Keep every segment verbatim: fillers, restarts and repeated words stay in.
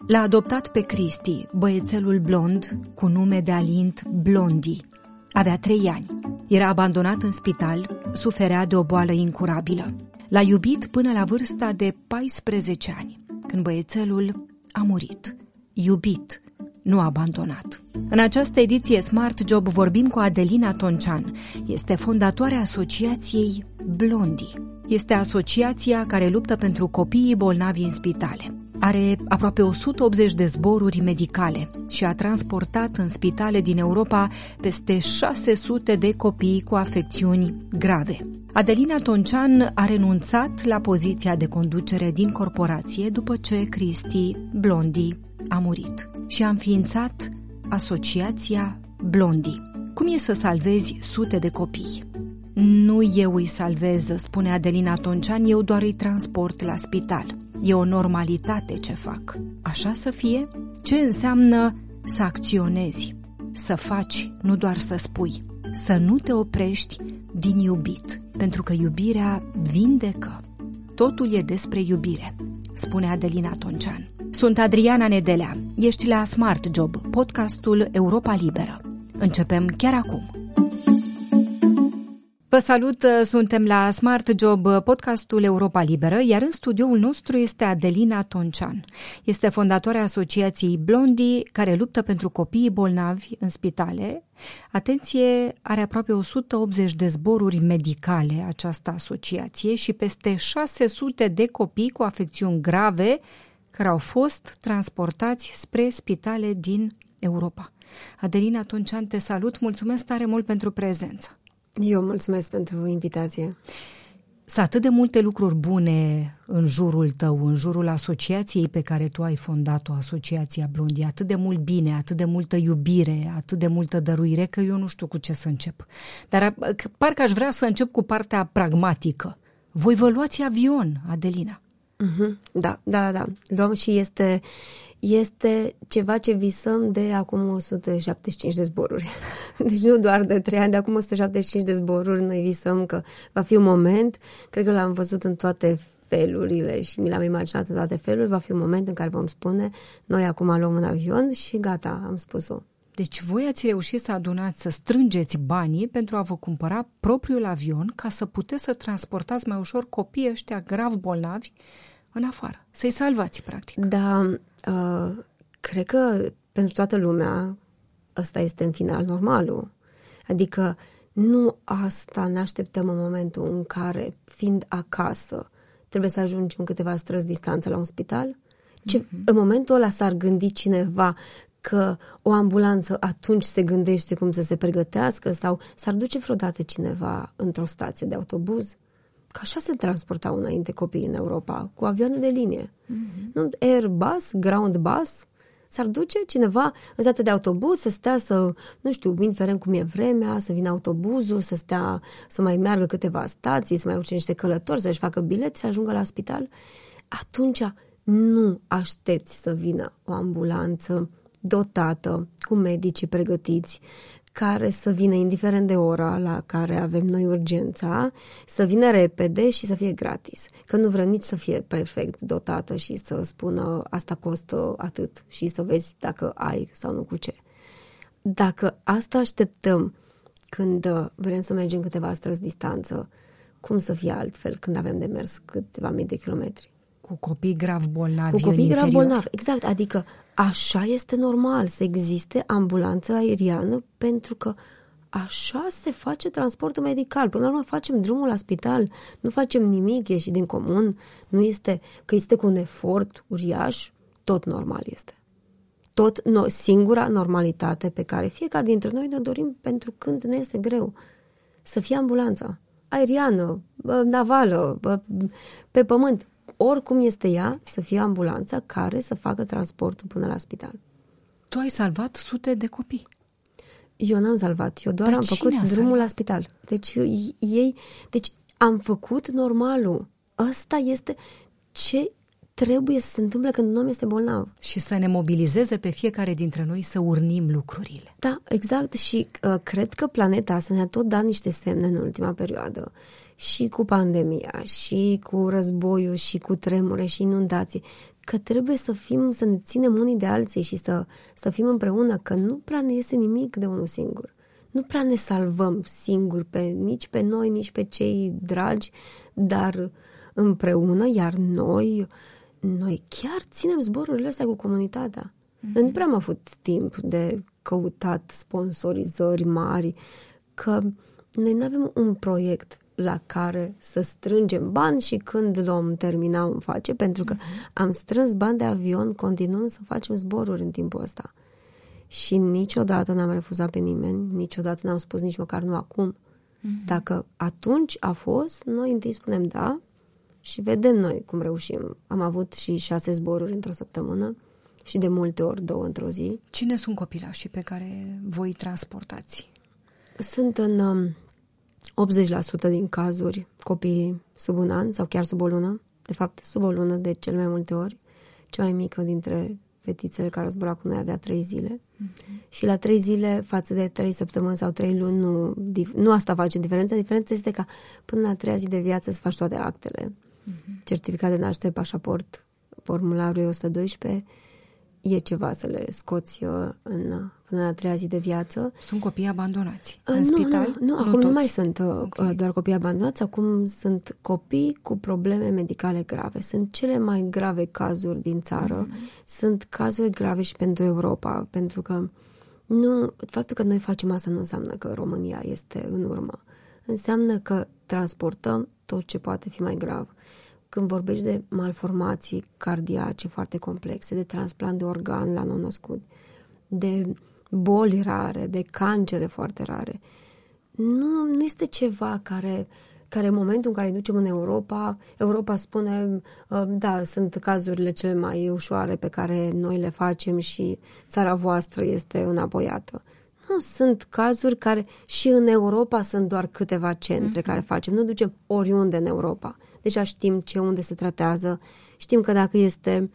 L-a adoptat pe Cristi, băiețelul blond cu nume de alint Blondie. Avea trei ani. Era abandonat în spital, suferea de o boală incurabilă. L-a iubit până la vârsta de paisprezece ani, când băiețelul a murit. Iubit, nu abandonat. În această ediție Smart Job vorbim cu Adelina Toncean. Este fondatoarea asociației Blondie. Este asociația care luptă pentru copiii bolnavi în spitale. Are aproape o sută optzeci de zboruri medicale și a transportat în spitale din Europa peste șase sute de copii cu afecțiuni grave. Adelina Toncean a renunțat la poziția de conducere din corporație după ce Cristi Blondie a murit și a înființat asociația Blondie. Cum e să salvezi sute de copii? Nu eu îi salvez, spune Adelina Toncean, eu doar îi transport la spital. E o normalitate ce fac. Așa să fie? Ce înseamnă să acționezi, să faci, nu doar să spui, să nu te oprești din iubit, pentru că iubirea vindecă. Totul e despre iubire, spune Adelina Toncean. Sunt Adriana Nedelea, ești la Smart Job, podcastul Europa Liberă. Începem chiar acum. Vă salut, suntem la Smart Job, podcastul Europa Liberă, iar în studioul nostru este Adelina Toncean. Este fondatoarea asociației Blondie, care luptă pentru copiii bolnavi în spitale. Atenție, are aproape o sută optzeci de zboruri medicale această asociație și peste șase sute de copii cu afecțiuni grave care au fost transportați spre spitale din Europa. Adelina Toncean, te salut, mulțumesc tare mult pentru prezență. Eu mulțumesc pentru invitație. Sunt atât de multe lucruri bune în jurul tău, în jurul asociației pe care tu ai fondat-o, Asociația Blondie, atât de mult bine, atât de multă iubire, atât de multă dăruire, că eu nu știu cu ce să încep. Dar parcă aș vrea să încep cu partea pragmatică. Voi vă luați avion, Adelina? Mm-hmm. Da, da, da. Luăm și este... Este ceva ce visăm de acum o sută șaptezeci și cinci de zboruri. Deci nu doar de trei ani, de acum o sută șaptezeci și cinci de zboruri. Noi visăm că va fi un moment, cred că l-am văzut în toate felurile și mi l-am imaginat în toate felurile, va fi un moment în care vom spune, noi acum luăm un avion și gata, am spus-o. Deci voi ați reușit să adunați, să strângeți banii pentru a vă cumpăra propriul avion ca să puteți să transportați mai ușor copiii ăștia grav bolnavi în afară, să-i salvați, practic. Da, uh, cred că pentru toată lumea ăsta este în final normalul. Adică nu asta ne așteptăm în momentul în care, fiind acasă, trebuie să ajungem câteva străzi distanță la un spital. Ce, mm-hmm. În momentul ăla s-ar gândi cineva că o ambulanță atunci se gândește cum să se pregătească sau s-ar duce vreodată cineva într-o stație de autobuz? Că așa se transportau înainte copiii în Europa, cu avioane de linie. Mm-hmm. Nu? Airbus, ground bus, s-ar duce cineva în stație de autobuz să stea să, nu știu, indiferent cum e vremea, să vină autobuzul, să stea, să mai meargă câteva stații, să mai urce niște călători, să-și facă bilet, să ajungă la spital. Atunci nu aștepți să vină o ambulanță dotată, cu medicii pregătiți, care să vină indiferent de ora la care avem noi urgența, să vină repede și să fie gratis. Că nu vrem nici să fie perfect dotată și să spună asta costă atât și să vezi dacă ai sau nu cu ce. Dacă asta așteptăm când vrem să mergem câteva străzi distanță, cum să fie altfel când avem de mers câteva mii de kilometri? Cu copii grav bolnavi. Cu copii grav bolnavi, exact. Adică așa este normal să existe ambulanță aeriană pentru că așa se face transportul medical. Până la urmă facem drumul la spital, nu facem nimic ieșit din comun, nu este că este cu un efort uriaș, tot normal este. Tot no, singura normalitate pe care fiecare dintre noi ne dorim pentru când ne este greu. Să fie ambulanța aeriană, navală, pe pământ. Oricum este ea, să fie ambulanța care să facă transportul până la spital. Tu ai salvat sute de copii. Eu n-am salvat, eu doar Dar am făcut drumul salvat? la spital. Deci ei, deci am făcut normalul. Ăsta este ce trebuie să se întâmple când un om este bolnav. Și să ne mobilizeze pe fiecare dintre noi să urnim lucrurile. Da, exact. Și uh, cred că planeta asta ne-a tot dat niște semne în ultima perioadă. Și cu pandemia, și cu războiul, și cu tremure, și inundații, că trebuie să fim, să ne ținem unii de alții și să, să fim împreună, că nu prea ne iese nimic de unul singur. Nu prea ne salvăm singuri, pe, nici pe noi, nici pe cei dragi, dar împreună, iar noi, noi chiar ținem zborurile astea cu comunitatea. Mm-hmm. Noi nu prea am avut timp de căutat sponsorizări mari, că noi nu avem un proiect la care să strângem bani și când l-om termina vom face, pentru că mm-hmm. am strâns bani de avion, continuăm să facem zboruri în timpul ăsta. Și niciodată n-am refuzat pe nimeni, niciodată n-am spus nici măcar nu acum. Mm-hmm. Dacă atunci a fost, noi întâi spunem da și vedem noi cum reușim. Am avut și șase zboruri într-o săptămână și de multe ori două într-o zi. Cine sunt copilașii pe care voi transportați? Sunt în um, optzeci la sută din cazuri copii sub un an sau chiar sub o lună. De fapt, sub o lună de cel mai multe ori. Cea mai mică dintre fetițele care zbura cu noi avea trei zile. Mm-hmm. Și la trei zile față de trei săptămâni sau trei luni nu, nu asta face diferența. Diferența este ca până la treia zi de viață să faci toate actele. Mm-hmm. Certificat de naștere, pașaport, formularul o sută doisprezece, e ceva să le scoți în, până la treia zi de viață. Sunt copii abandonați în nu, spital? Nu, nu, acum nu, nu mai sunt okay. doar copii abandonați, acum sunt copii cu probleme medicale grave. Sunt cele mai grave cazuri din țară. Mm-hmm. Sunt cazuri grave și pentru Europa, pentru că nu, faptul că noi facem asta nu înseamnă că România este în urmă. Înseamnă că transportăm tot ce poate fi mai grav. Când vorbești de malformații cardiace foarte complexe, de transplant de organ la nou-născut, de boli rare, de cancere foarte rare, nu, nu este ceva care, care în momentul în care îi ducem în Europa, Europa spune, da, sunt cazurile cele mai ușoare pe care noi le facem și țara voastră este înapoiată. Nu, sunt cazuri care și în Europa sunt doar câteva centre mm-hmm. care facem. Nu ducem oriunde în Europa. Deja știm ce unde se tratează. Știm că dacă este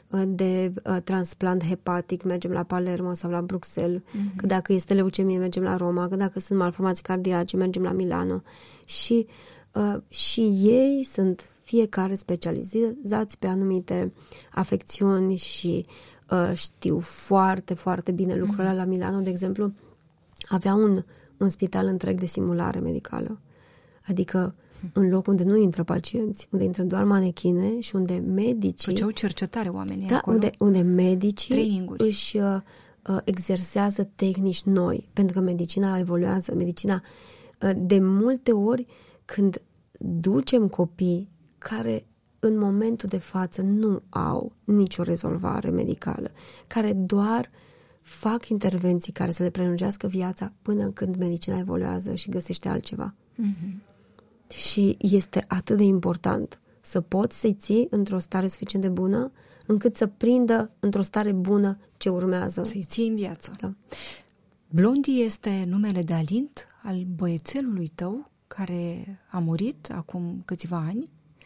de uh, transplant hepatic, mergem la Palermo sau la Bruxelles, mm-hmm. că dacă este leucemie, mergem la Roma, că dacă sunt malformații cardiace, mergem la Milano. Și, uh, și ei sunt fiecare specializați pe anumite afecțiuni și uh, știu foarte, foarte bine lucrurile. Mm-hmm. La Milano, de exemplu, avea un, un spital întreg de simulare medicală. Adică un loc unde nu intră pacienți, unde intră doar manechine și unde medicii... Făceau cercetare oamenii da, acolo. Unde, unde medicii Traininguri. își uh, exersează tehnici noi, pentru că medicina evoluează. Medicina, uh, de multe ori, când ducem copii care în momentul de față nu au nicio rezolvare medicală, care doar fac intervenții care să le prelungească viața până când medicina evoluează și găsește altceva. Mm-hmm. Și este atât de important să poți să-i ții într-o stare suficient de bună încât să prindă într-o stare bună ce urmează. Să-i ții în viață. Da. Blondie este numele de alint al băiețelului tău care a murit acum câțiva ani.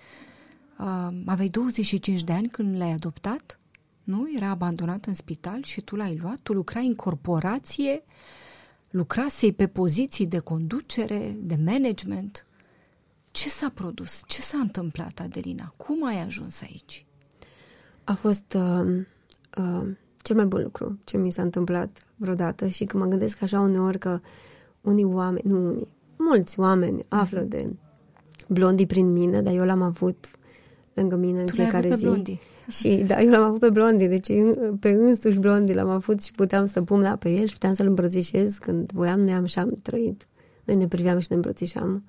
Uh, aveai douăzeci și cinci de ani când l-ai adoptat, nu? Era abandonat în spital și tu l-ai luat. Tu lucrai în corporație, lucrasei pe poziții de conducere, de management. Ce s-a produs? Ce s-a întâmplat, Adelina? Cum ai ajuns aici? A fost uh, uh, cel mai bun lucru ce mi s-a întâmplat vreodată și când mă gândesc așa uneori că unii oameni, nu unii, mulți oameni mm-hmm. află de Blondie prin mine, dar eu l-am avut lângă mine în tu fiecare zi. Blondie. Și da, eu l-am avut pe Blondie, deci pe însuși Blondie l-am avut și puteam să pun la pe el și puteam să-l îmbrățișez când voiam, noi am și am trăit. Noi ne priveam și ne îmbrățișam.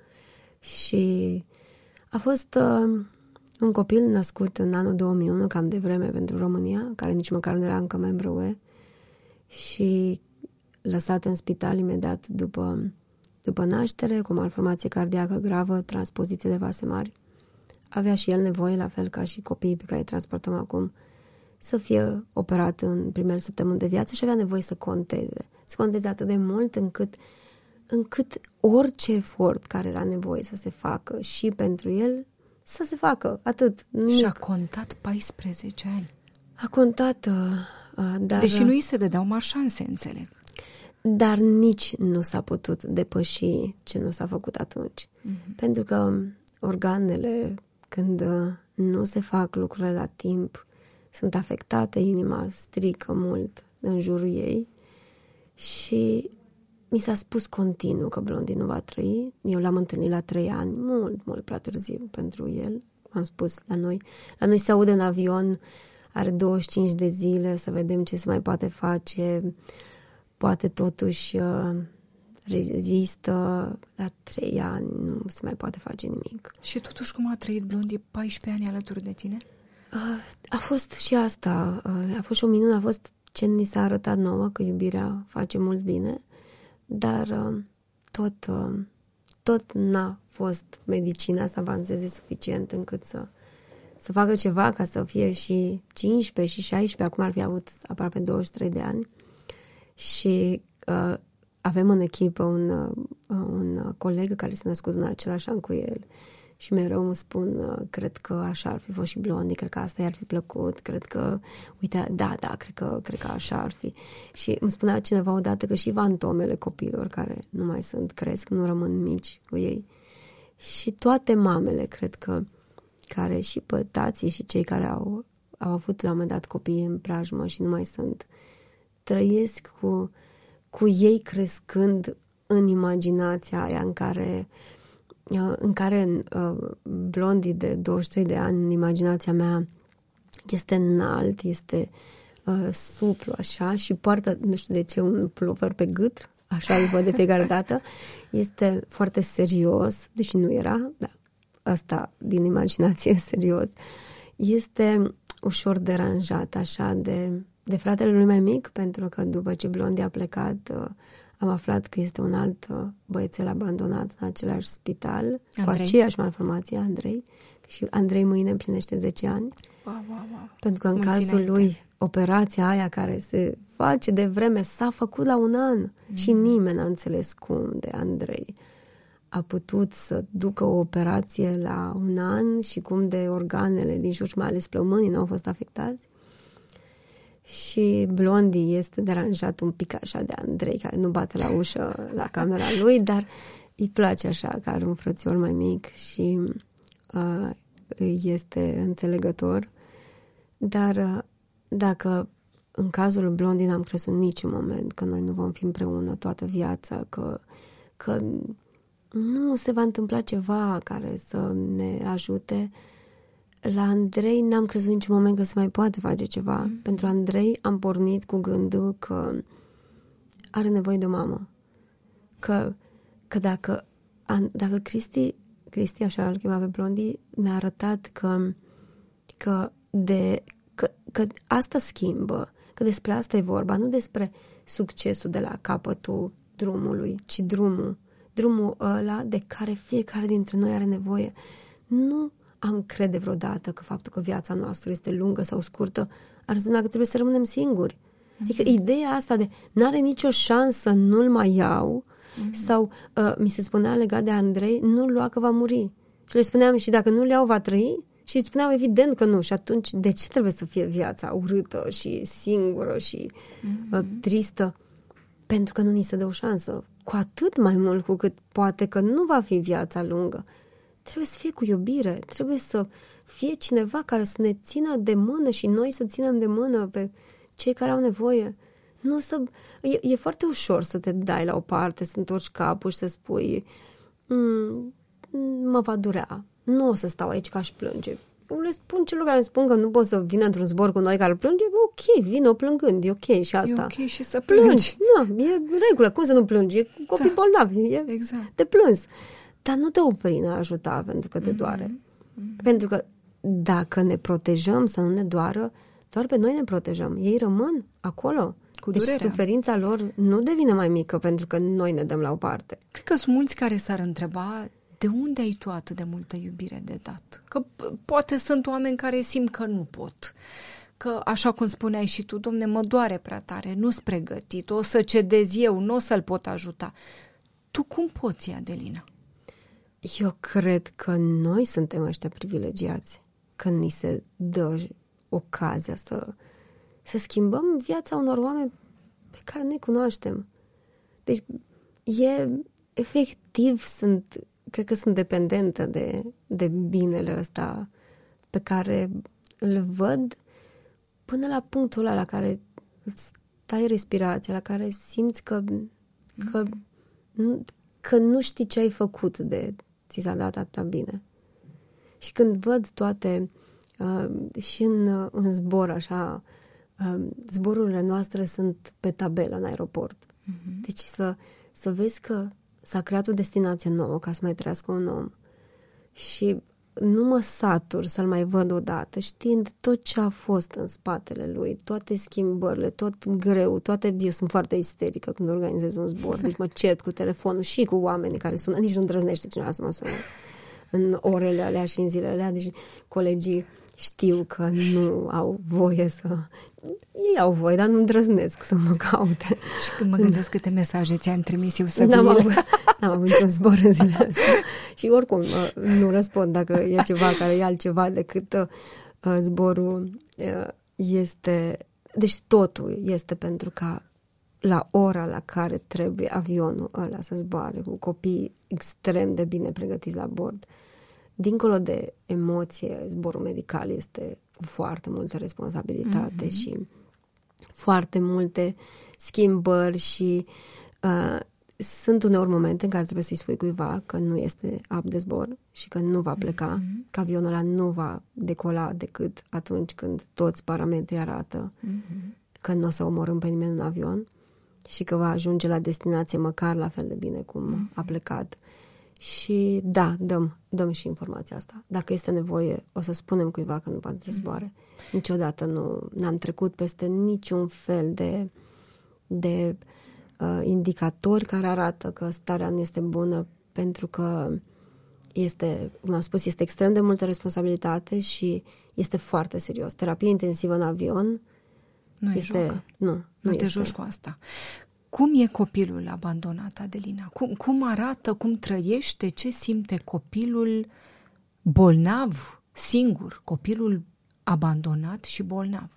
Și a fost uh, un copil născut în anul două mii unu, cam de vreme pentru România, care nici măcar nu era încă membru U E, și lăsat în spital imediat după, după naștere, cu malformație cardiacă gravă, transpoziție de vase mari. Avea și el nevoie, la fel ca și copiii pe care îi transportăm acum, să fie operat în primele săptămâni de viață și avea nevoie să conteze. Să conteze atât de mult încât încât orice efort care era nevoie să se facă și pentru el, să se facă, atât. Nimic. Și a contat paisprezece ani. A contat, uh, dar... Deși nu îi se dădeau mari șanse, înțeleg. Dar nici nu s-a putut depăși ce nu s-a făcut atunci. Mm-hmm. Pentru că organele, când uh, nu se fac lucrurile la timp, sunt afectată, inima strică mult în jurul ei și mi s-a spus continuu că Blondie nu va trăi. Eu l-am întâlnit la trei ani, mult, mult prea târziu pentru el. Am spus, la noi, la noi se aude în avion, are douăzeci și cinci de zile, să vedem ce se mai poate face, poate totuși uh, rezistă, la trei ani nu se mai poate face nimic. Și totuși cum a trăit Blondie paisprezece ani alături de tine? Uh, a fost și asta, uh, a fost și o minune, a fost ce ni s-a arătat nouă, că iubirea face mult bine, dar uh, tot, uh, tot n-a fost medicina să avanseze suficient încât să, să facă ceva ca să fie și cincisprezece și șaisprezece, acum ar fi avut aproape douăzeci și trei de ani și uh, avem în echipă un, uh, un coleg care s-a născut în același an cu el și mereu îmi spun, uh, cred că așa ar fi fost și Blondie, cred că asta i-ar fi plăcut, cred că, uite, da, da, cred că, cred că așa ar fi. Și îmi spunea cineva odată că și fantomele copiilor care nu mai sunt, cresc, nu rămân mici cu ei. Și toate mamele, cred că, care și pătații și cei care au, au avut la un moment dat copii în preajmă și nu mai sunt, trăiesc cu, cu ei crescând în imaginația aia în care, în care uh, Blondie de douăzeci și trei de ani, în imaginația mea, este înalt, este uh, suplu așa și poartă, nu știu de ce, un pulover pe gât, așa îl văd de fiecare dată, este foarte serios, deși nu era, da, asta din imaginație serios, este ușor deranjat așa de, de fratele lui mai mic, pentru că după ce Blondie a plecat, uh, am aflat că este un alt uh, băiețel abandonat în același spital, Andrei. Cu aceeași malformație, Andrei, și Andrei mâine împlinește zece ani. Wow, wow, wow. Pentru că în Mulți cazul înainte. lui, operația aia care se face de vreme s-a făcut la un an mm. și nimeni n-a înțeles cum de Andrei a putut să ducă o operație la un an și cum de organele din jur, mai ales plămânii, n-au fost afectați. Și Blondie este deranjat un pic așa de Andrei, care nu bate la ușă la camera lui, dar îi place așa, că are un frățior mai mic și uh, este înțelegător. Dar uh, dacă în cazul Blondie n-am crezut niciun moment că noi nu vom fi împreună toată viața, că, că nu se va întâmpla ceva care să ne ajute, la Andrei n-am crezut niciun moment că se mai poate face ceva. Mm. Pentru Andrei am pornit cu gândul că are nevoie de o mamă. Că, că dacă, dacă Cristi, Cristi, așa îl chema pe Blondie, mi-a arătat că, că, de, că, că asta schimbă, că despre asta e vorba, nu despre succesul de la capătul drumului, ci drumul, drumul ăla de care fiecare dintre noi are nevoie. Nu am crede vreodată că faptul că viața noastră este lungă sau scurtă ar însemna că trebuie să rămânem singuri. Mm-hmm. Adică ideea asta de n-are nicio șansă, nu-l mai iau, mm-hmm. sau uh, mi se spunea legat de Andrei, nu-l lua că va muri. Și le spuneam, și dacă nu-l iau, va trăi? Și îți spuneam evident că nu. Și atunci, de ce trebuie să fie viața urâtă și singură și mm-hmm. uh, tristă? Pentru că nu ni se dă o șansă. Cu atât mai mult cu cât poate că nu va fi viața lungă. Trebuie să fie cu iubire, trebuie să fie cineva care să ne țină de mână și noi să ținem de mână pe cei care au nevoie. Nu să... E, e foarte ușor să te dai la o parte, să întorci capul și să spui mm, mă va durea, nu o să stau aici ca aș plânge. Eu le spun celor care îmi spun că nu pot să vină într-un zbor cu noi care plânge, ok, vină plângând, e ok și asta. E ok și să plângi. Plângi, nu, e în regulă, cum să nu plângi? E copii da. bolnavi, e exact. de plâns. Dar nu te opri în a ajuta pentru că te doare. Mm-hmm. Pentru că dacă ne protejăm să nu ne doară, doar pe noi ne protejăm. Ei rămân acolo. Cu deci durerea. suferința lor nu devine mai mică pentru că noi ne dăm la o parte. Cred că sunt mulți care s-ar întreba de unde ai tu atât de multă iubire de dat? Că poate sunt oameni care simt că nu pot. Că, așa cum spuneai și tu, domne, mă doare prea tare, nu-s pregătit, o să cedez eu, nu o să-l pot ajuta. Tu cum poți, Adelina? Eu cred că noi suntem ăștia privilegiați când ni se dă ocazia să, să schimbăm viața unor oameni pe care nu-i cunoaștem. Deci, e efectiv, sunt, cred că sunt dependentă de, de binele ăsta pe care îl văd până la punctul ăla la care îți tai respirația, la care simți că, că, nu, că nu știi ce ai făcut de ți s-a dat atâta bine. Și când văd toate uh, și în, în zbor așa, uh, zborurile noastre sunt pe tabelă în aeroport. Uh-huh. Deci să, să vezi că s-a creat o destinație nouă ca să mai trăiască un om și nu mă satur să-l mai văd odată, știind tot ce a fost în spatele lui, toate schimbările, tot greu, toate... Eu sunt foarte isterică când organizez un zbor, deci mă cert cu telefonul și cu oamenii care sună, nici nu îndrăznește cineva să mă sună în orele alea și în zilele alea, deci colegii știu că nu au voie să... Ei au voie, dar nu îndrăznesc să mă caute. Și când mă gândesc câte mesaje ți-am trimis eu să N-am avut, n-am avut niciun zbor în zilele astea. Și oricum nu răspund dacă e ceva care e altceva decât uh, zborul uh, este... Deci totul este pentru ca la ora la care trebuie avionul ăla să zboare cu copii extrem de bine pregătiți la bord. Dincolo de emoție, zborul medical este cu foarte multă responsabilitate mm-hmm. și foarte multe schimbări și uh, sunt uneori momente în care trebuie să-i spui cuiva că nu este ap de zbor și că nu va pleca, mm-hmm. că avionul ăla nu va decola decât atunci când toți parametrii arată mm-hmm. că nu o să omorâm pe nimeni în avion și că va ajunge la destinație măcar la fel de bine cum mm-hmm. a plecat. Și da, dăm, dăm și informația asta. Dacă este nevoie, o să spunem cuiva că nu poate să zboare. Mm-hmm. Niciodată nu n-am trecut peste niciun fel de, de uh, indicatori care arată că starea nu este bună, pentru că este, cum am spus, este extrem de multă responsabilitate și este foarte serios. Terapie intensivă în avion nu este... E joc. Nu, nu, nu te este. joci cu asta. Cum e copilul abandonat, Adelina? Cum, cum arată, cum trăiește, ce simte copilul bolnav, singur, copilul abandonat și bolnav?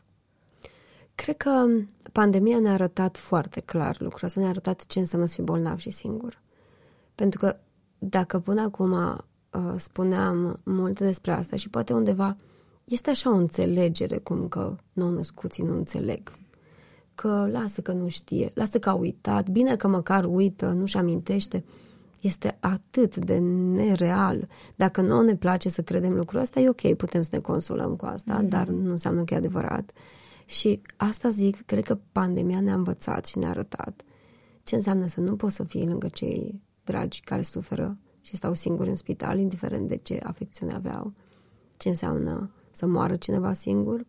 Cred că pandemia ne-a arătat foarte clar lucrul ăsta, ne-a arătat ce înseamnă să fii bolnav și singur. Pentru că dacă până acum uh, spuneam multe despre asta și poate undeva este așa o înțelegere cum că nou-născuții nu înțeleg. Că lasă că nu știe, lasă că a uitat, bine că măcar uită, nu-și amintește. Este atât de nereal. Dacă nouă ne place să credem lucrul ăsta, e ok, putem să ne consolăm cu asta, mm-hmm. dar nu înseamnă că e adevărat. Și asta zic, cred că pandemia ne-a învățat și ne-a arătat ce înseamnă să nu poți să fii lângă cei dragi care suferă și stau singuri în spital, indiferent de ce afecțiune aveau. Ce înseamnă să moară cineva singur.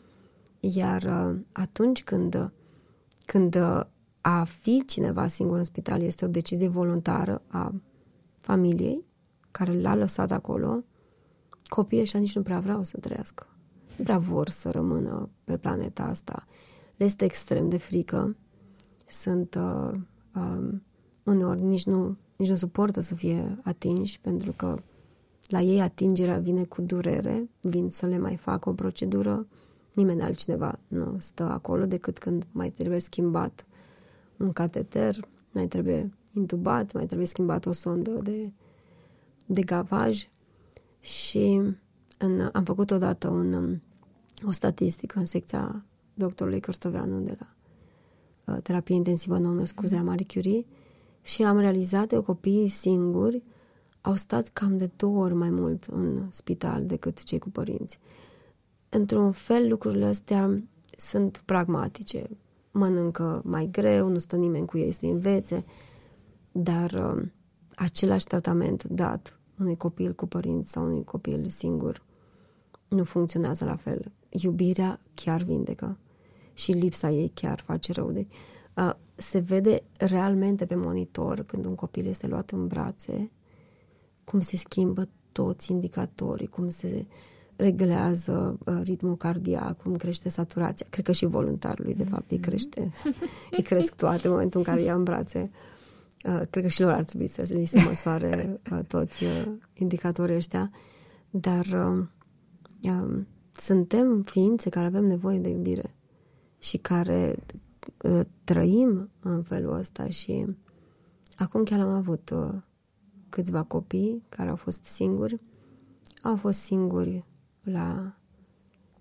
Iar atunci când, când a fi cineva singur în spital este o decizie voluntară a familiei care l-a lăsat acolo, copiii ăștia nici nu prea vreau să trăiască. Nu prea vor să rămână pe planeta asta. Le este extrem de frică. Sunt uh, uh, uneori nici nu, nici nu suportă să fie atinși, pentru că la ei atingerea vine cu durere, vin să le mai facă o procedură. Nimeni altcineva nu stă acolo decât când mai trebuie schimbat un cateter, mai trebuie intubat, mai trebuie schimbat o sondă de, de gavaj. Și în, am făcut odată un, o statistică în secția doctorului Cârstoveanu de la uh, terapie intensivă nou-născuți a Marie Curie și am realizat că copiii singuri au stat cam de două ori mai mult în spital decât cei cu părinți. Într-un fel, lucrurile astea sunt pragmatice. Mănâncă mai greu, nu stă nimeni cu ei să învețe, dar uh, același tratament dat unui copil cu părinți sau unui copil singur nu funcționează la fel. Iubirea chiar vindecă și lipsa ei chiar face rău. Deci, uh, se vede realmente pe monitor când un copil este luat în brațe cum se schimbă toți indicatorii, cum se reglează uh, ritmul cardiac, cum crește saturația. Cred că și voluntarului, de fapt, îi crește. Îi cresc toate în momentul în care ia în brațe. Uh, cred că și lor ar trebui să li se măsoare uh, toți uh, indicatorii ăștia. Dar uh, uh, suntem ființe care avem nevoie de iubire și care uh, trăim în felul ăsta. Și acum chiar am avut uh, câțiva copii care au fost singuri. Au fost singuri la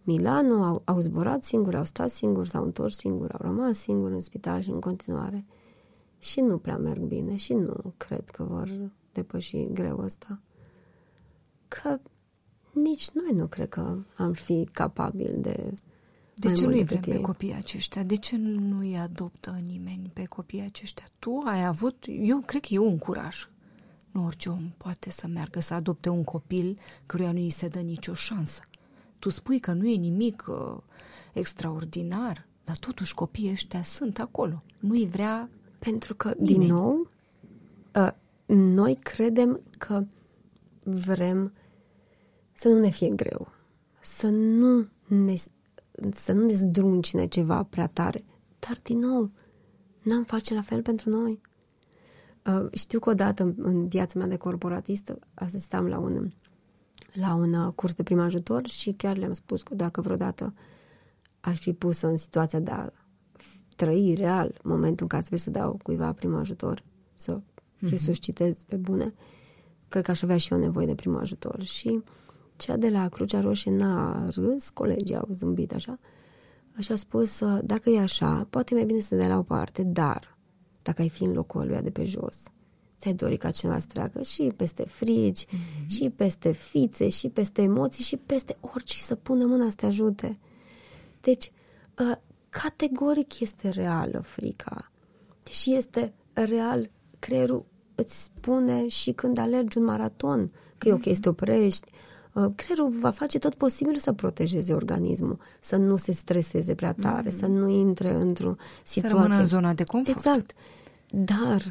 Milano, au, au zburat singuri, au stat singuri, s-au întors singuri, au rămas singuri în spital și în continuare. Și nu prea merg bine și nu cred că vor depăși greul ăsta. Că nici noi nu cred că am fi capabili de... De ce nu-i vrem pe copiii aceștia? De ce nu îi adoptă nimeni pe copiii aceștia? Tu ai avut, eu cred că e un curaj. Nu orice om poate să meargă să adopte un copil căruia nu îi se dă nicio șansă. Tu spui că nu e nimic uh, extraordinar, dar totuși copiii ăștia sunt acolo. Nu-i vrea Pentru că, nimeni. din nou, uh, noi credem că vrem să nu ne fie greu, să nu ne, să nu ne zdruncine ceva prea tare. Dar, din nou, n-am face la fel pentru noi. Uh, știu că odată în, în viața mea de corporatistă asistam la un, la un uh, curs de prim ajutor și chiar le-am spus că dacă vreodată aș fi pusă în situația de a trăi real momentul în care trebuie să dau cuiva prim ajutor, să mm-hmm. resuscitez pe bune, cred că aș avea și eu nevoie de prim ajutor. Și cea de la Crucea Roșie n-a râs, colegii au zâmbit așa și a spus, dacă e așa, poate mai bine să te dai la o parte, dar dacă ai fi în locul ăluia de pe jos, ți-ai dori ca cineva să treacă și peste frici, mm-hmm. și peste fițe, și peste emoții, și peste orice, să pună mâna să te ajute. Deci, uh, categoric este reală frica. Și este real, creierul îți spune și când alergi un maraton că e ok să te oprești. Uh, creierul va face tot posibilul să protejeze organismul, să nu se streseze prea tare, mm-hmm. să nu intre într-o situație. Să rămână în zona de confort. Exact. Dar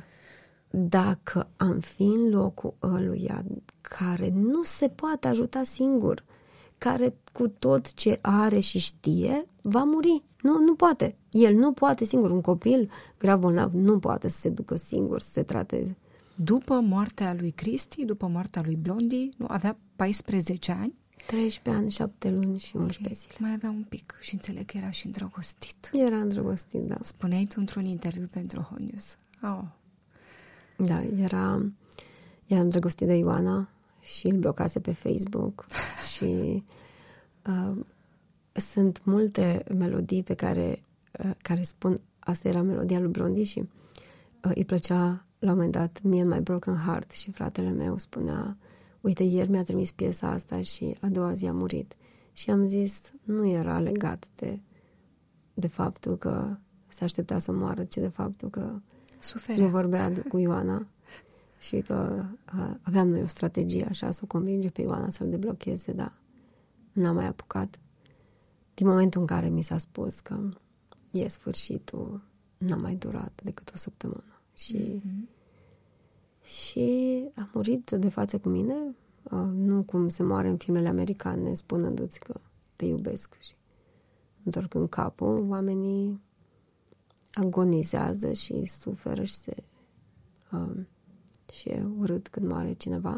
dacă am fi în locul ăluia care nu se poate ajuta singur, care cu tot ce are și știe, va muri. Nu, nu poate. El nu poate singur. Un copil grav bolnav nu poate să se ducă singur, să se trateze. După moartea lui Cristi, după moartea lui Blondie, nu avea paisprezece ani? treisprezece ani, șapte luni și unsprezece zile. Mai avea un pic și înțeleg că era și îndrăgostit. Era îndrăgostit, da. Spuneai tu într-un interviu pentru Hot-News. Oh. Da, era, era îndrăgostit de Ioana și îl blocase pe Facebook și uh, sunt multe melodii pe care, uh, care spun, asta era melodia lui Blondie și uh, îi plăcea la un moment dat Me and My Broken Heart și fratele meu spunea, uite, ieri mi-a trimis piesa asta și a doua zi a murit. Și am zis, nu era legat de, de faptul că se aștepta să moară, ci de faptul că Suferea. nu vorbea cu Ioana și că a, aveam noi o strategie așa să o convinge pe Ioana să-l deblocheze, dar n-am mai apucat. Din momentul în care mi s-a spus că e sfârșitul, n-a mai durat decât o săptămână. Și, mm-hmm. și a murit de față cu mine, uh, nu cum se moare în filmele americane, spunându-ți că te iubesc. Și întorcând capul, oamenii agonizează și suferă și se uh, și e urât când moare cineva.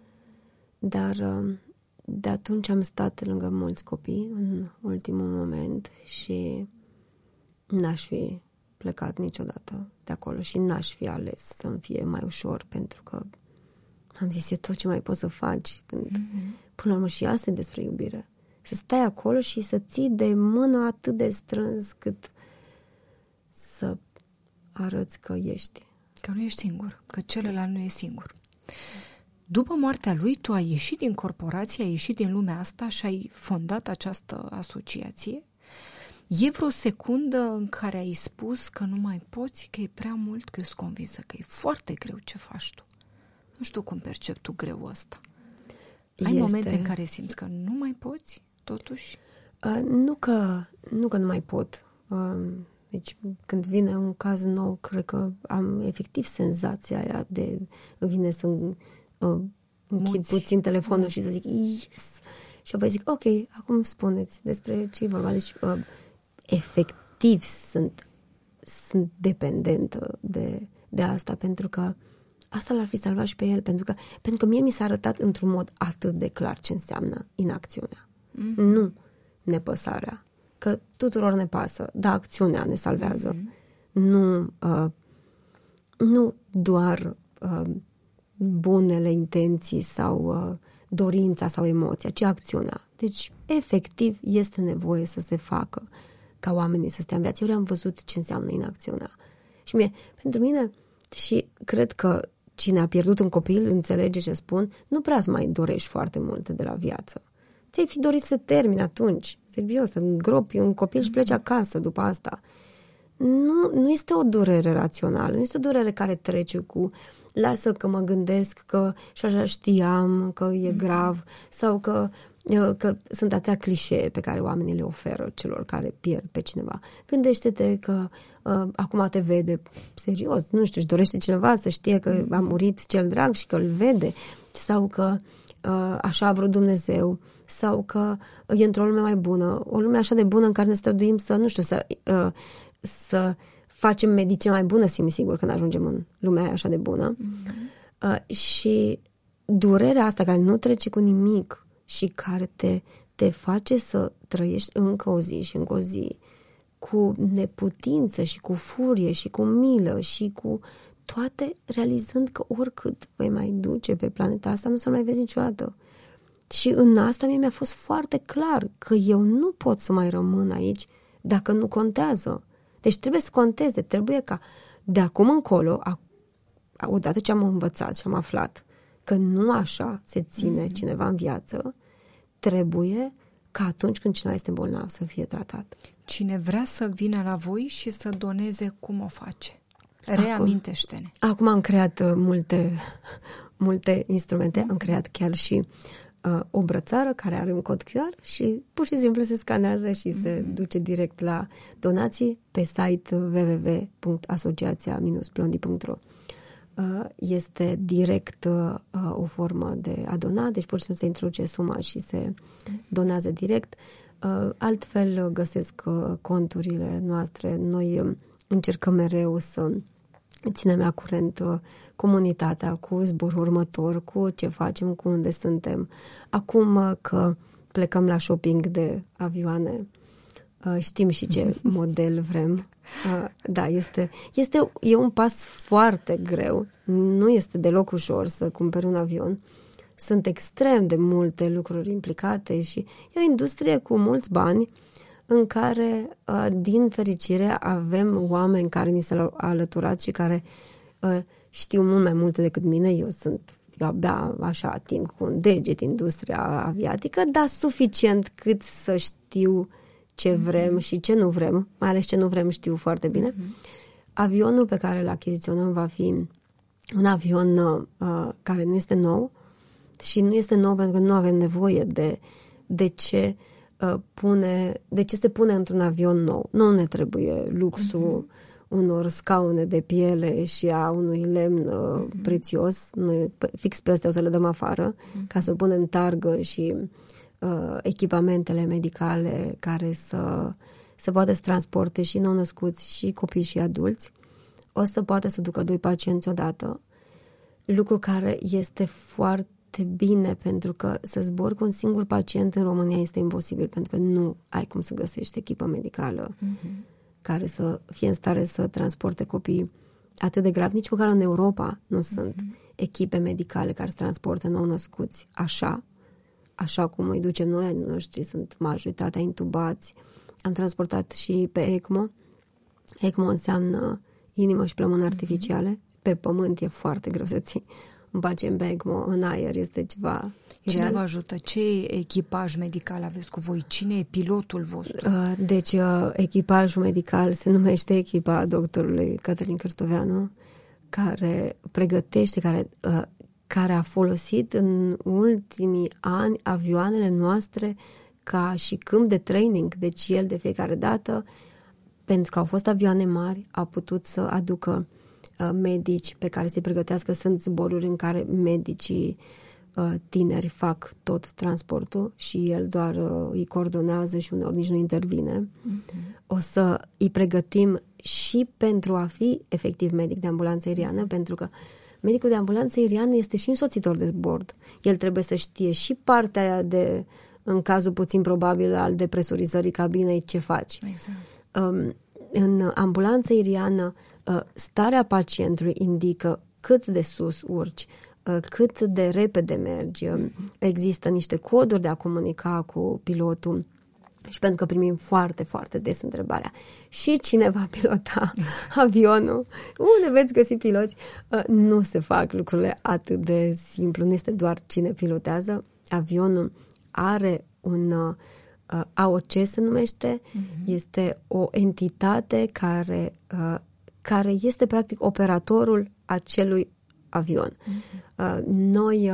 Dar uh, de atunci am stat lângă mulți copii în ultimul moment și n-aș fi plecat niciodată de acolo și n-aș fi ales să-mi fie mai ușor, pentru că am zis, e tot ce mai poți să faci când, mm-hmm. până la urmă, și asta e despre iubire. Să stai acolo și să ții de mână atât de strâns cât să arăți că ești. Că nu ești singur, că celălalt nu e singur. După moartea lui, tu ai ieșit din corporație, ai ieșit din lumea asta și ai fondat această asociație. E vreo secundă în care ai spus că nu mai poți, că e prea mult, că eu sunt convinsă că e foarte greu ce faci tu. Nu știu cum percepi tu greul ăsta. Ai este... momente în care simți că nu mai poți, totuși? Uh, nu, că, nu că nu mai pot. Uh, deci când vine un caz nou, cred că am efectiv senzația aia de vine să uh, închid Muți. puțin telefonul mm. și să zic yes! Și apoi zic, ok, acum spuneți despre ce e vorba. Deci uh, efectiv sunt, sunt dependentă de, de asta, pentru că asta l-ar fi salvat și pe el, pentru că, pentru că mie mi s-a arătat într-un mod atât de clar ce înseamnă inacțiunea. Mm-hmm. Nu nepăsarea. Că tuturor ne pasă, dar acțiunea ne salvează. Mm-hmm. Nu, uh, nu doar uh, bunele intenții sau uh, dorința sau emoția, ci acțiunea. Deci, efectiv, este nevoie să se facă ca oamenii să stea în viață. Eu am văzut ce înseamnă inacțiunea. Și mie, pentru mine, și cred că cine a pierdut un copil înțelege ce spun, nu prea îți mai dorești foarte multe de la viață. Ți-ai fi dorit să termini atunci, serios, să îngropi un copil și pleci acasă după asta. Nu, nu este o durere rațională, nu este o durere care trece cu lasă că mă gândesc că și așa știam că e grav sau că, că sunt atâtea clișee pe care oamenii le oferă celor care pierd pe cineva. Gândește-te că uh, acum te vede, serios, nu știu, își dorește cineva să știe că a murit cel drag și că îl vede sau că uh, așa a vrut Dumnezeu sau că e într-o lume mai bună, o lume așa de bună în care ne străduim să, nu știu, să... Uh, să facem medicină mai bună, simt sigur, când ajungem în lumea aia așa de bună. Mm-hmm. Uh, și durerea asta care nu trece cu nimic și care te, te face să trăiești încă o zi și încă o zi cu neputință și cu furie și cu milă și cu toate, realizând că oricât vei mai duce pe planeta asta, nu să mai vezi niciodată. Și în asta mie mi-a fost foarte clar că eu nu pot să mai rămân aici dacă nu contează. Deci trebuie să conteze, trebuie ca de acum încolo, a, a, odată ce am învățat și am aflat că nu așa se ține mm-hmm. cineva în viață, trebuie ca atunci când cineva este bolnav să fie tratat. Cine vrea să vină la voi și să doneze, cum o face? Reamintește-ne. Acum, acum am creat uh, multe, multe instrumente, am creat chiar și uh, o brățară care are un cod Q R și pur și simplu se scanează și mm-hmm. se duce direct la donații pe site w w w punct asociația blondie punct r o. Uh, este direct uh, o formă de a dona, deci pur și simplu se introduce suma și se donează direct. Uh, altfel găsesc uh, conturile noastre. Noi uh, încercăm mereu să ținem la curent uh, comunitatea cu zborul următor, cu ce facem, cu unde suntem. Acum uh, că plecăm la shopping de avioane, uh, știm și ce model vrem. Uh, da, este, este e un pas foarte greu. Nu este deloc ușor să cumperi un avion. Sunt extrem de multe lucruri implicate și e o industrie cu mulți bani în care, din fericire, avem oameni care ni s-au alăturat și care știu mult mai multe decât mine. Eu sunt, eu abia așa ating cu un deget industria aviatică, dar suficient cât să știu ce vrem mm-hmm. și ce nu vrem, mai ales ce nu vrem știu foarte bine. Mm-hmm. Avionul pe care îl achiziționăm va fi un avion uh, care nu este nou și nu este nou pentru că nu avem nevoie de, de ce uh, pune, de ce se pune într-un avion nou. Nu ne trebuie luxul mm-hmm. unor scaune de piele și a unui lemn uh, mm-hmm. prețios. Noi fix pe astea o să le dăm afară mm-hmm. ca să punem targă și uh, echipamentele medicale care să, să poată să transporte și nou-născuți și copii și adulți. O să poată să ducă doi pacienți odată, lucru care este foarte bine pentru că să zbori cu un singur pacient în România este imposibil, pentru că nu ai cum să găsești echipă medicală mm-hmm. care să fie în stare să transporte copii atât de grav. Nici măcar în Europa nu mm-hmm. sunt echipe medicale care să transporte nou-născuți așa, așa cum îi ducem noi, ai noștri sunt majoritatea intubați. Am transportat și pe ECMO. ECMO înseamnă inimă și plămâni artificiale. Mm-hmm. Pe pământ e foarte greu să ții un pacient pe ECMO, în aer este ceva Cine ireal. vă ajută? Ce echipaj medical aveți cu voi? Cine e pilotul vostru? Deci echipajul medical se numește echipa doctorului Cătălin Cârstoveanu, care pregătește, care, care a folosit în ultimii ani avioanele noastre ca și câmp de training. Deci el de fiecare dată, pentru că au fost avioane mari, a putut să aducă uh, medici pe care se pregătească. Sunt zboruri în care medicii uh, tineri fac tot transportul și el doar uh, îi coordonează și uneori nici nu intervine. Mm-hmm. O să îi pregătim și pentru a fi efectiv medic de ambulanță aeriană, pentru că medicul de ambulanță aeriană este și însoțitor de zbord. El trebuie să știe și partea aia de, în cazul puțin probabil al depresurizării cabinei, ce faci. Exact. Um, în ambulanță aeriană, uh, starea pacientului indică cât de sus urci, cât de repede mergi, există niște coduri de a comunica cu pilotul. Și pentru că primim foarte, foarte des întrebarea și cine va pilota exact. avionul, unde veți găsi piloți? Nu se fac lucrurile atât de simplu, nu este doar cine pilotează. Avionul are un A O C, se numește, uh-huh. este o entitate care, care este practic operatorul acelui avion. Uh-huh. Noi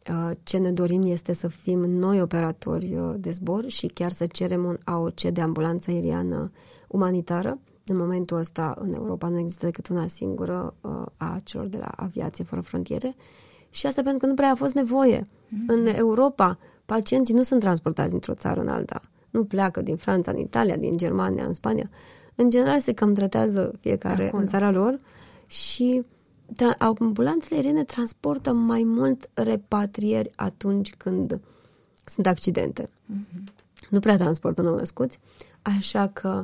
ce ne dorim este să fim noi operatori de zbor și chiar să cerem un A O C de ambulanță aeriană umanitară. În momentul ăsta, în Europa, nu există decât una singură a celor de la Aviație Fără Frontiere și asta pentru că nu prea a fost nevoie. Mm-hmm. În Europa, pacienții nu sunt transportați dintr-o țară în alta. Nu pleacă din Franța, în Italia, din Germania, în Spania. În general se cam tratează fiecare acolo, în țara lor și ambulanțele aeriene transportă mai mult repatrieri atunci când sunt accidente. Mm-hmm. Nu prea transportă nou-născuți, așa că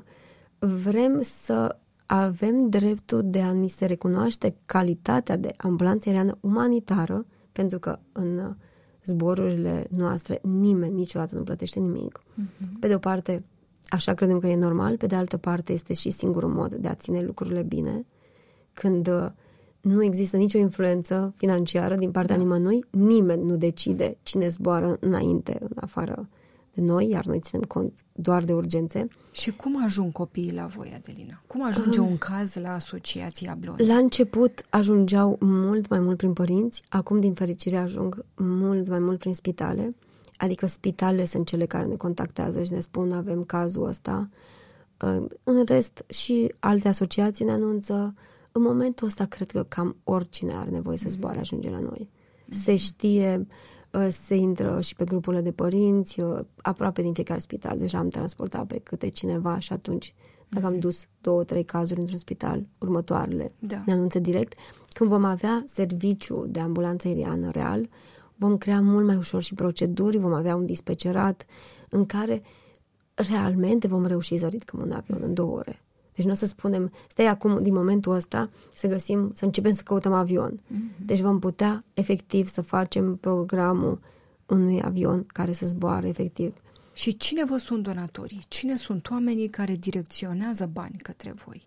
vrem să avem dreptul de a ni se recunoaște calitatea de ambulanță aeriană umanitară, pentru că în zborurile noastre nimeni niciodată nu plătește nimic. Mm-hmm. Pe de o parte, așa credem că e normal, pe de altă parte este și singurul mod de a ține lucrurile bine, când nu există nicio influență financiară din partea da. nimănui, nimeni nu decide cine zboară înainte, în afară de noi, iar noi ținem cont doar de urgențe. Și cum ajung copiii la voi, Adelina? Cum ajunge uh, un caz la Asociația Blond? La început ajungeau mult mai mult prin părinți, acum din fericire ajung mult mai mult prin spitale, adică spitalele sunt cele care ne contactează și ne spun avem cazul ăsta. Uh, în rest și alte asociații ne anunță. În momentul ăsta cred că cam oricine are nevoie să zboare ajunge la noi. Se știe, se intră și pe grupurile de părinți, aproape din fiecare spital. Deja am transportat pe câte cineva și atunci, dacă am dus două, trei cazuri într-un spital, următoarele da. ne anunță direct. Când vom avea serviciu de ambulanță aeriană real, vom crea mult mai ușor și proceduri, vom avea un dispecerat în care realmente vom reuși să ridicăm un avion în două ore. Deci nu o să spunem, stai acum, din momentul ăsta, să găsim, să începem să căutăm avion. Mm-hmm. Deci vom putea, efectiv, să facem programul unui avion care să zboare, efectiv. Și cine vă sunt donatorii? Cine sunt oamenii care direcționează bani către voi?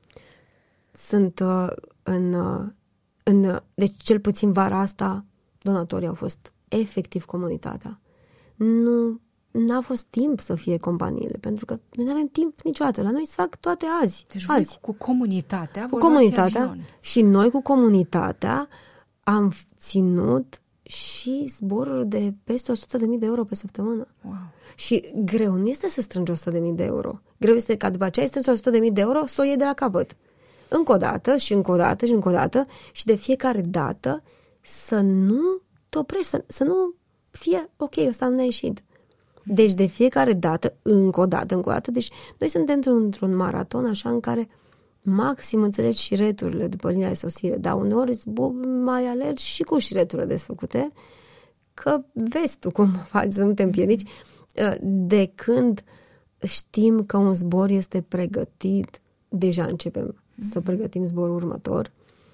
Sunt uh, în, uh, în... Uh, deci, cel puțin vara asta, donatorii au fost efectiv comunitatea. Nu... N-a fost timp să fie companiile, pentru că noi nu avem timp niciodată. La noi se fac toate azi. Deci azi. voi cu comunitatea cu comunitatea și noi cu comunitatea am ținut și zboruri de peste o sută de mii de euro pe săptămână. Wow. Și greu nu este să strângi o sută de mii de euro. Greu este ca după aceea ai strâns o sută de mii de euro să o iei de la capăt. Încă o dată și încă o dată și încă o dată și de fiecare dată să nu te oprești, să, să nu fie ok, ăsta nu a ieșit. Deci de fiecare dată, încă o dată, încă o dată, deci noi suntem într-un maraton așa în care maxim înțelegi și returile după linia de sosire, dar uneori mai alergi și cu șireturile desfăcute, că vezi tu cum faci să nu te împiedici. De când știm că un zbor este pregătit, deja începem mm-hmm. să pregătim zborul următor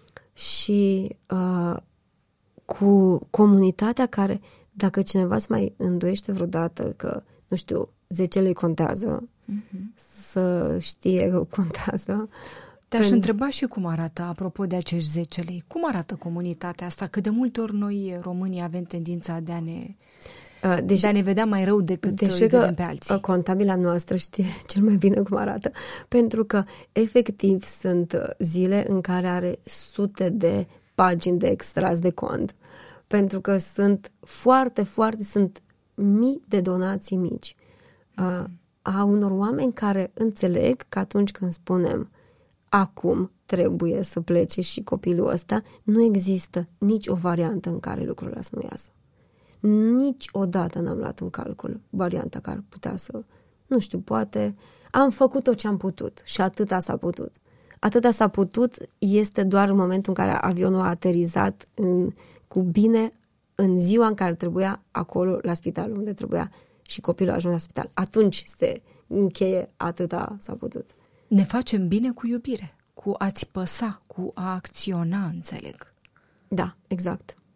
și uh, cu comunitatea care... Dacă cineva se mai îndoiește vreodată că, nu știu, zece lei contează, mm-hmm. să știe că contează. Te-aș când... întreba și cum arată, apropo de acești zece lei, cum arată comunitatea asta? Că de multe ori noi, românii, avem tendința de a ne, deci, de a ne vedea mai rău decât îi vedem pe alții. Contabila noastră știe cel mai bine cum arată, pentru că, efectiv, sunt zile în care are sute de pagini de extras de cont. Pentru că sunt foarte, foarte, sunt mii de donații mici. Uh, a unor oameni care înțeleg că atunci când spunem acum trebuie să plece și copilul ăsta, nu există nici o variantă în care lucrurile să nu iasă. Niciodată n-am luat în calcul varianta care putea să, nu știu, poate am făcut tot ce am putut și atâta s-a putut. Atâta s-a putut este doar în momentul în care avionul a aterizat în cu bine în ziua în care trebuia acolo la spital, unde trebuia și copilul a ajuns la spital. Atunci se încheie, atâta s-a putut. Ne facem bine cu iubire, cu a-ți păsa, cu a acționa, înțeleg. Da, exact.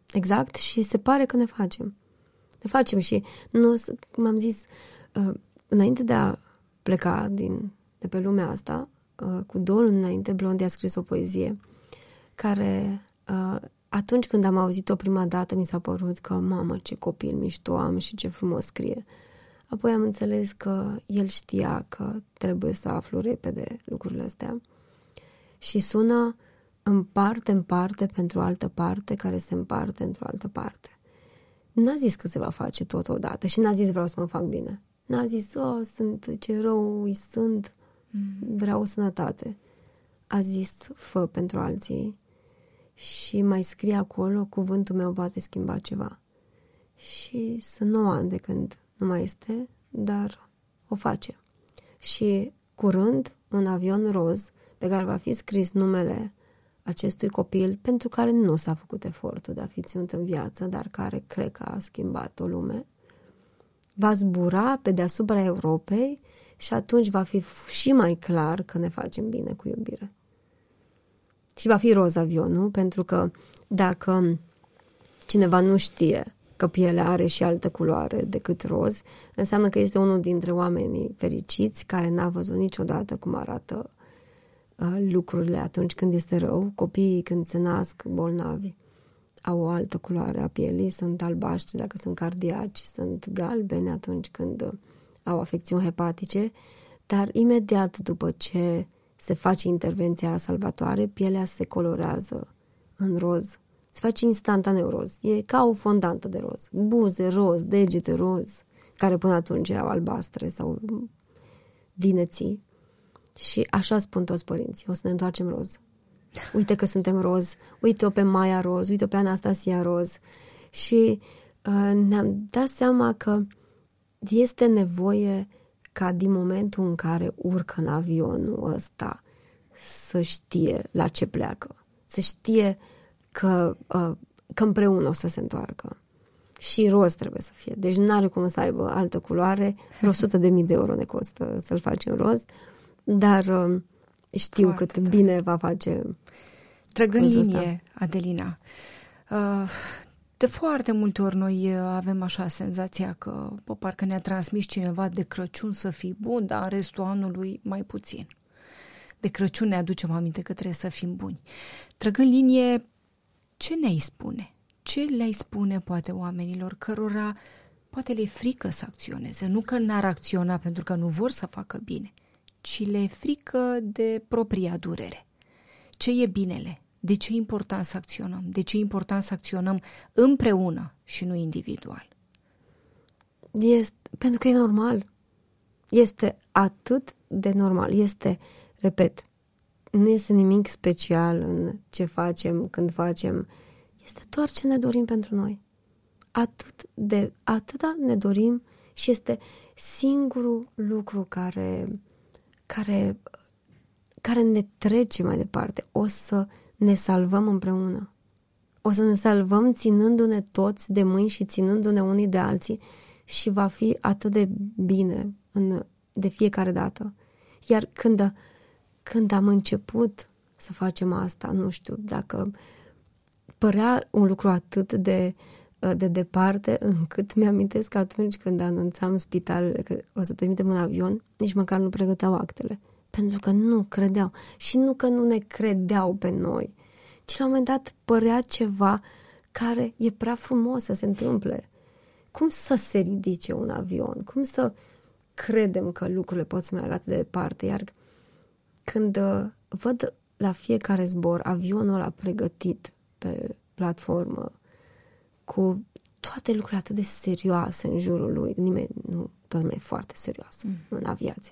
Exact, și se pare că ne facem. Ne facem și nu, m-am zis, uh, înainte de a pleca din, de pe lumea asta, uh, cu două luni înainte, Blondie a scris o poezie care, uh, atunci când am auzit-o prima dată, mi s-a părut că, mamă, ce copil mișto am și ce frumos scrie. Apoi am înțeles că el știa că trebuie să aflu repede lucrurile astea și sună în parte, în parte, pentru altă parte, care se împarte într-o altă parte. N-a zis că se va face tot odată și n-a zis vreau să mă fac bine. N-a zis, oh, sunt, ce rău îi sunt, vreau sănătate. A zis, fă pentru alții și mai scrie acolo, cuvântul meu poate schimba ceva. Și sunt nouă ani de când nu mai este, dar o face. Și curând, un avion roz pe care va fi scris numele acestui copil pentru care nu s-a făcut efortul de a fi ținut în viață, dar care cred că a schimbat o lume, va zbura pe deasupra Europei și atunci va fi și mai clar că ne facem bine cu iubire. Și va fi roz avionul, pentru că dacă cineva nu știe că pielea are și altă culoare decât roz, înseamnă că este unul dintre oamenii fericiți care n-a văzut niciodată cum arată lucrurile atunci când este rău. Copiii când se nasc bolnavi au o altă culoare a pielii, sunt albaștri dacă sunt cardiaci, sunt galbeni atunci când au afecțiuni hepatice, dar imediat după ce se face intervenția salvatoare, pielea se colorează în roz. Se face instantaneu roz. E ca o fondantă de roz. Buze roz, degete roz, care până atunci erau albastre sau vineții. Și așa spun toți părinții, o să ne întoarcem roz. Uite că suntem roz, uite-o pe Maia roz, uite-o pe Anastasia roz. Și uh, ne-am dat seama că este nevoie ca din momentul în care urcă în avionul ăsta să știe la ce pleacă, să știe că, uh, că împreună o să se întoarcă. Și roz trebuie să fie. Deci nu are cum să aibă altă culoare, vreo o sută de mii de euro ne costă să-l facem roz. Dar uh, știu foarte cât tare. Bine va face. Trăgând linie, Adelina, uh, de foarte multe ori noi avem așa senzația că bă, parcă ne-a transmis cineva de Crăciun să fii bun, dar în restul anului mai puțin. De Crăciun ne aducem aminte că trebuie să fim buni. Trăgând linie, ce ne-ai spune? Ce le-ai spune poate oamenilor cărora poate le e frică să acționeze? Nu că n-ar acționa pentru că nu vor să facă bine, ci le e frică de propria durere. Ce e binele? De ce e important să acționăm? De ce e important să acționăm împreună și nu individual? Este, pentru că e normal. Este atât de normal. Este, repet, nu este nimic special în ce facem, când facem. Este doar ce ne dorim pentru noi. Atât de, atâta ne dorim și este singurul lucru care... Care, care ne trece mai departe. O să ne salvăm împreună. O să ne salvăm ținându-ne toți de mâini și ținându-ne unii de alții și va fi atât de bine în, de fiecare dată. Iar când, când am început să facem asta, nu știu, dacă părea un lucru atât de, de departe, încât mi-amintesc că atunci când anunțam spitalele că o să trimitem un avion, nici măcar nu pregăteau actele. Pentru că nu credeau. Și nu că nu ne credeau pe noi, ci la un moment dat părea ceva care e prea frumos să se întâmple. Cum să se ridice un avion? Cum să credem că lucrurile pot să meargă atât de departe? Iar când uh, văd la fiecare zbor avionul ăla pregătit pe platformă, cu toate lucrurile atât de serioase în jurul lui, nimeni, nu, toată lumea e foarte serioasă mm. în aviație.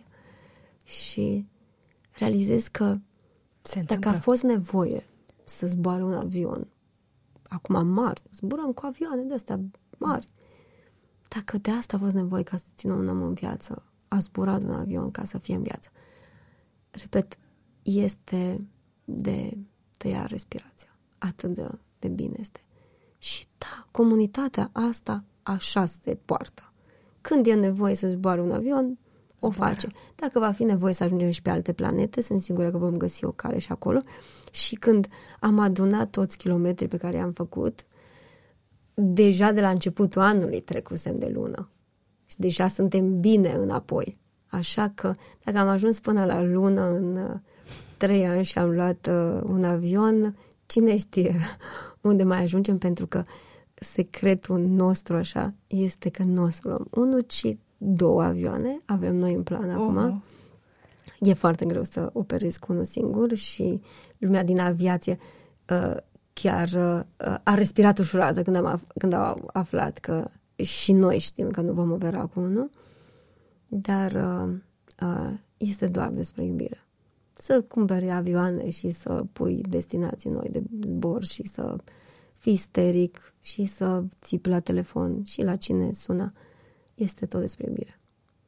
Și realizez că se dacă a fost nevoie să zboare un avion, acum mari, zburăm cu avioane de astea mari, dacă de asta a fost nevoie ca să țină un om în viață, a zburat un avion ca să fie în viață. Repet, este de tăia respirația. Atât de, de bine este. Și da, comunitatea asta așa se poartă. Când e nevoie să zboare un avion, o Zboară. face. Dacă va fi nevoie să ajungem și pe alte planete, sunt sigură că vom găsi o cale și acolo. Și când am adunat toți kilometrii pe care i-am făcut, deja de la începutul anului trecusem de lună și deja suntem bine înapoi. Așa că dacă am ajuns până la lună în uh, trei ani și am luat uh, un avion, cine știe unde mai ajungem, pentru că secretul nostru așa este că nu o să luăm unul, ci două avioane. Avem noi în plan oh. acum. E foarte greu să operezi cu unul singur și lumea din aviație uh, chiar uh, a respirat ușurată când, am af- când au aflat că și noi știm că nu vom opera cu unul, dar uh, uh, este doar despre iubire. Să cumperi avioane și să pui destinații noi de zbor și să fii isteric și să țipi la telefon și la cine sună, este tot despre iubire.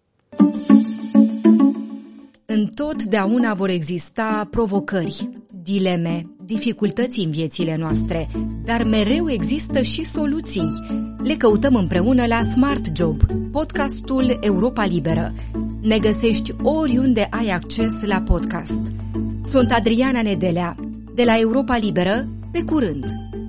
Întotdeauna vor exista provocări, dileme, dificultăți în viețile noastre, dar mereu există și soluții. Le căutăm împreună la Smart Job, podcastul Europa Liberă. Ne găsești oriunde ai acces la podcast. Sunt Adriana Nedelea, de la Europa Liberă, pe curând!